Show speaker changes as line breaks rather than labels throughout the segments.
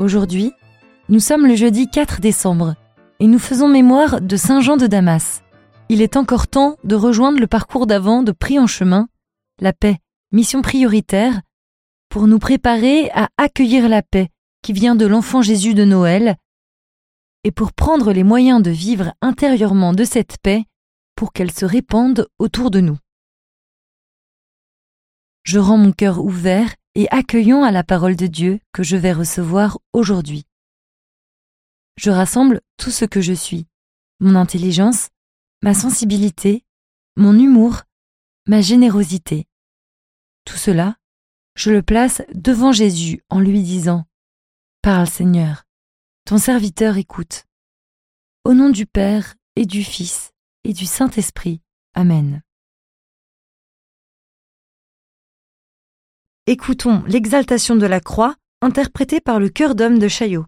Aujourd'hui, nous sommes le jeudi 4 décembre et nous faisons mémoire de Saint Jean de Damas. Il est encore temps de rejoindre le parcours d'avant de Prie en chemin, la paix, mission prioritaire, pour nous préparer à accueillir la paix qui vient de l'enfant Jésus de Noël et pour prendre les moyens de vivre intérieurement de cette paix pour qu'elle se répande autour de nous. Je rends mon cœur ouvert et accueillant à la parole de Dieu que je vais recevoir aujourd'hui. Je rassemble tout ce que je suis, mon intelligence, ma sensibilité, mon humour, ma générosité. Tout cela, je le place devant Jésus en lui disant « Parle Seigneur, ton serviteur écoute. Au nom du Père et du Fils et du Saint-Esprit. Amen. » Écoutons l'exaltation de la croix interprétée par le chœur d'hommes de Chaillot.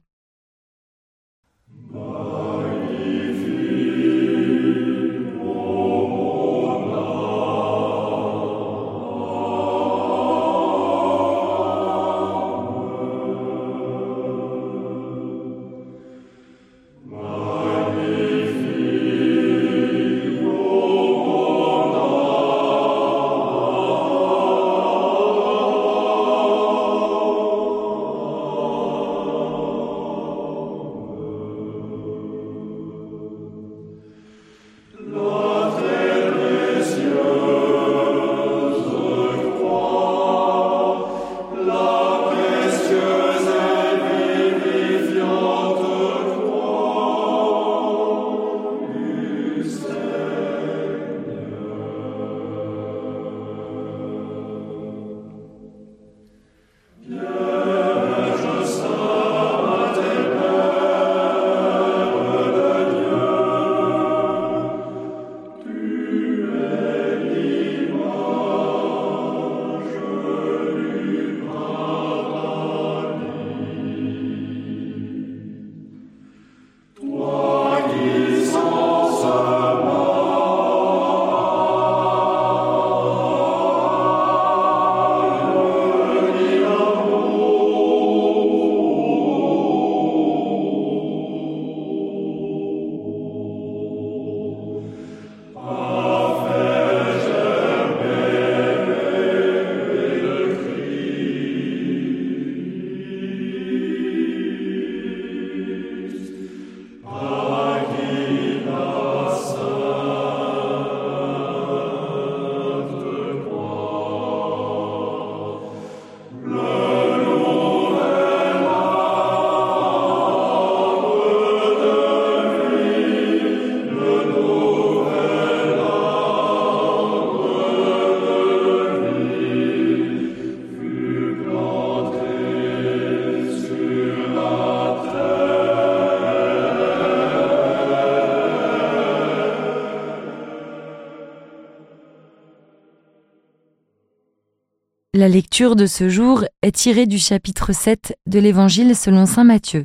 La lecture de ce jour est tirée du chapitre 7 de l'Évangile selon saint Matthieu.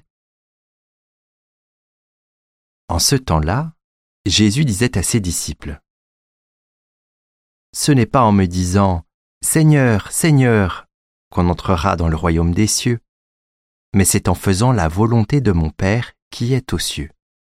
En ce temps-là, Jésus disait à ses disciples : « Ce n'est pas en me disant « Seigneur, Seigneur » qu'on entrera dans le royaume des cieux, mais c'est en faisant la volonté de mon Père qui est aux cieux.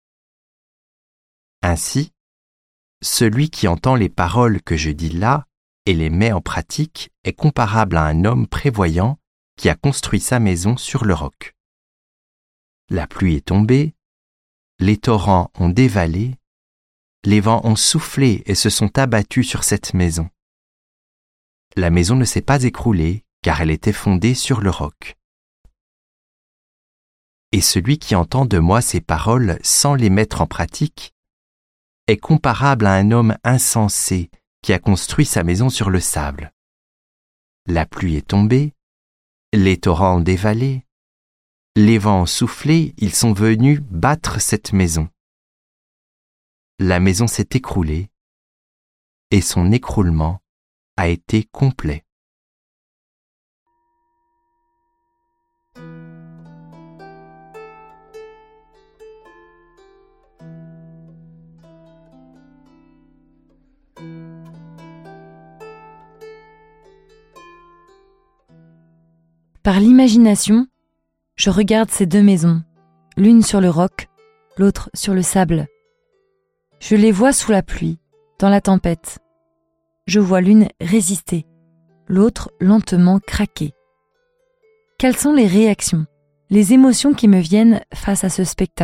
Ainsi, celui qui entend les paroles que je dis là et les met en pratique est comparable à un homme prévoyant qui a construit sa maison sur le roc. La pluie est tombée, les torrents ont dévalé, les vents ont soufflé et se sont abattus sur cette maison. La maison ne s'est pas écroulée car elle était fondée sur le roc. Et celui qui entend de moi ces paroles sans les mettre en pratique est comparable à un homme insensé qui a construit sa maison sur le sable. La pluie est tombée, les torrents ont dévalé, les vents ont soufflé, ils sont venus battre cette maison. La maison s'est écroulée et son écroulement a été complet.
Par l'imagination, Je regarde ces deux maisons, l'une sur le roc, l'autre sur le sable. Je les vois sous la pluie, dans la tempête. Je vois l'une résister, l'autre lentement craquer. Quelles sont les réactions, les émotions qui me viennent face à ce spectacle ?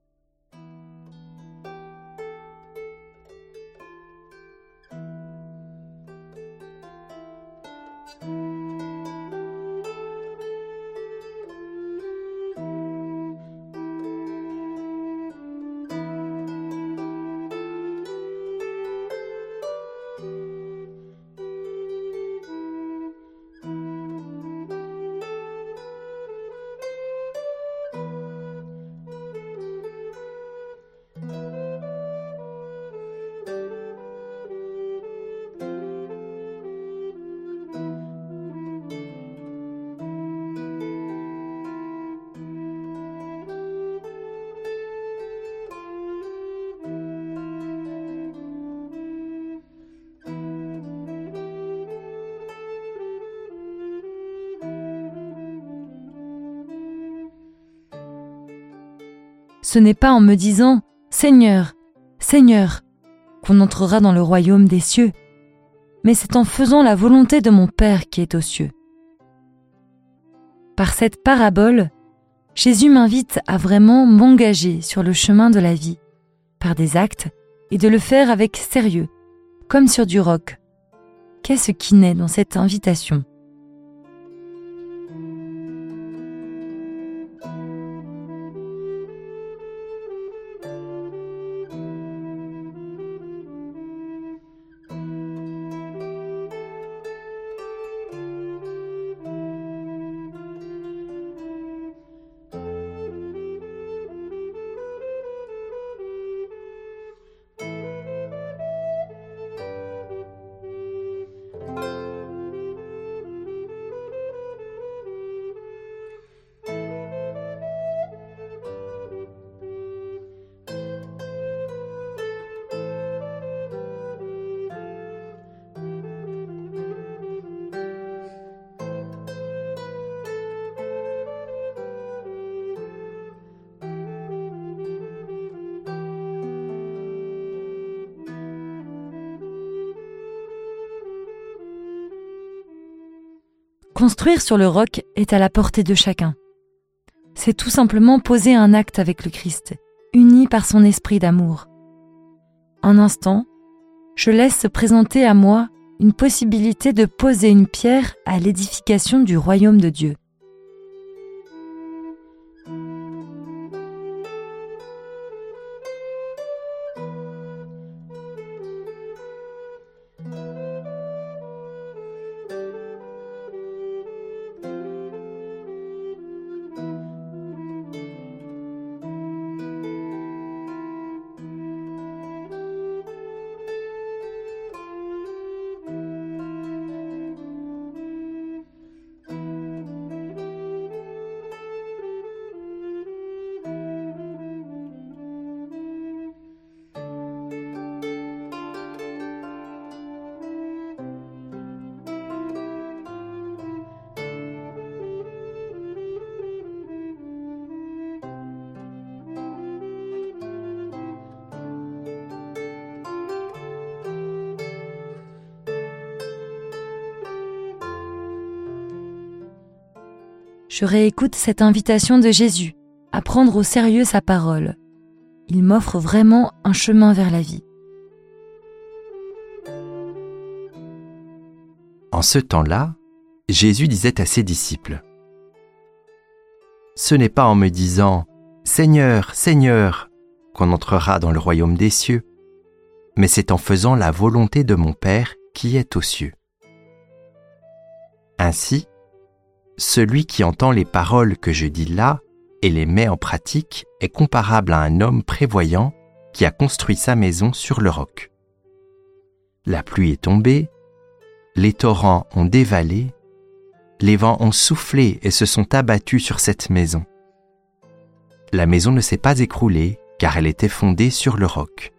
Ce n'est pas en me disant « Seigneur, Seigneur » qu'on entrera dans le royaume des cieux, mais c'est en faisant la volonté de mon Père qui est aux cieux. Par cette parabole, Jésus m'invite à vraiment m'engager sur le chemin de la vie, par des actes, et de le faire avec sérieux, comme sur du roc. Qu'est-ce qui naît dans cette invitation ? Construire sur le roc est à la portée de chacun. C'est tout simplement poser un acte avec le Christ, uni par son esprit d'amour. Un instant, je laisse se présenter à moi une possibilité de poser une pierre à l'édification du royaume de Dieu. Je réécoute cette invitation de Jésus à prendre au sérieux sa parole. Il m'offre vraiment un chemin vers la vie.
En ce temps-là, Jésus disait à ses disciples : « Ce n'est pas en me disant « Seigneur, Seigneur » qu'on entrera dans le royaume des cieux, mais c'est en faisant la volonté de mon Père qui est aux cieux. » Ainsi, celui qui entend les paroles que je dis là et les met en pratique est comparable à un homme prévoyant qui a construit sa maison sur le roc. La pluie est tombée, les torrents ont dévalé, les vents ont soufflé et se sont abattus sur cette maison. La maison ne s'est pas écroulée car elle était fondée sur le roc.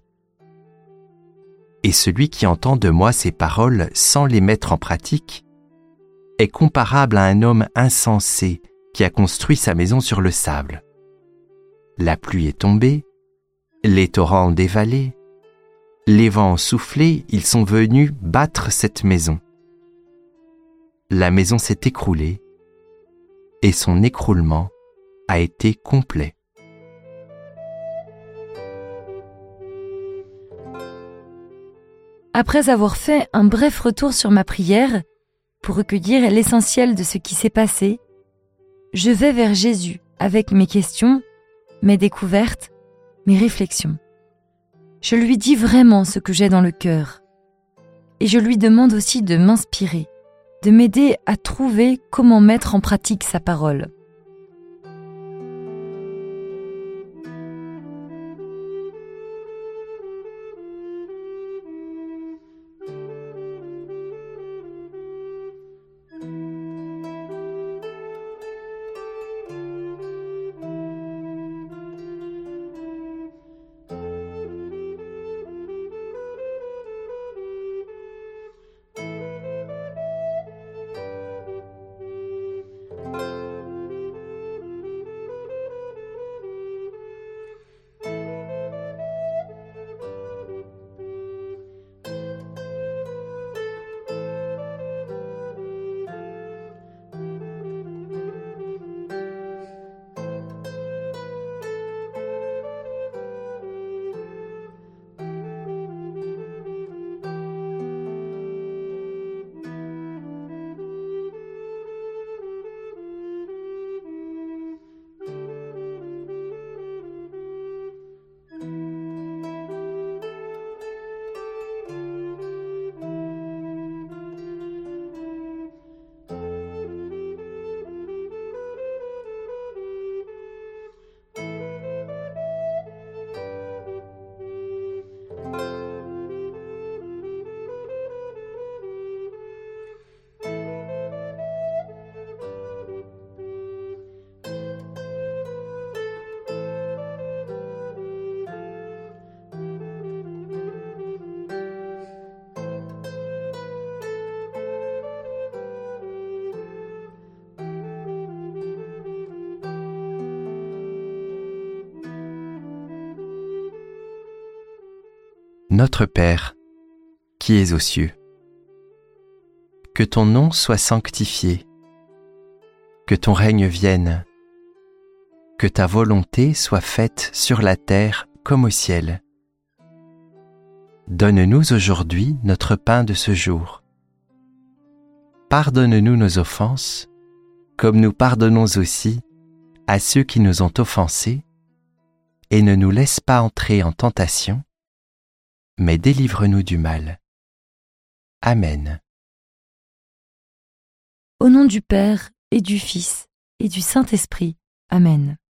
Et celui qui entend de moi ces paroles sans les mettre en pratique est comparable à un homme insensé qui a construit sa maison sur le sable. La pluie est tombée, les torrents ont dévalé, les vents ont soufflé, ils sont venus battre cette maison. La maison s'est écroulée et son écroulement a été complet.
Après avoir fait un bref retour sur ma prière, pour recueillir l'essentiel de ce qui s'est passé, je vais vers Jésus avec mes questions, mes découvertes, mes réflexions. Je lui dis vraiment ce que j'ai dans le cœur. Et je lui demande aussi de m'inspirer, de m'aider à trouver comment mettre en pratique sa parole.
Notre Père, qui es aux cieux, que ton nom soit sanctifié, que ton règne vienne, que ta volonté soit faite sur la terre comme au ciel. Donne-nous aujourd'hui notre pain de ce jour. Pardonne-nous nos offenses, comme nous pardonnons aussi à ceux qui nous ont offensés, et ne nous laisse pas entrer en tentation, mais délivre-nous du mal. Amen.
Au nom du Père et du Fils et du Saint-Esprit. Amen.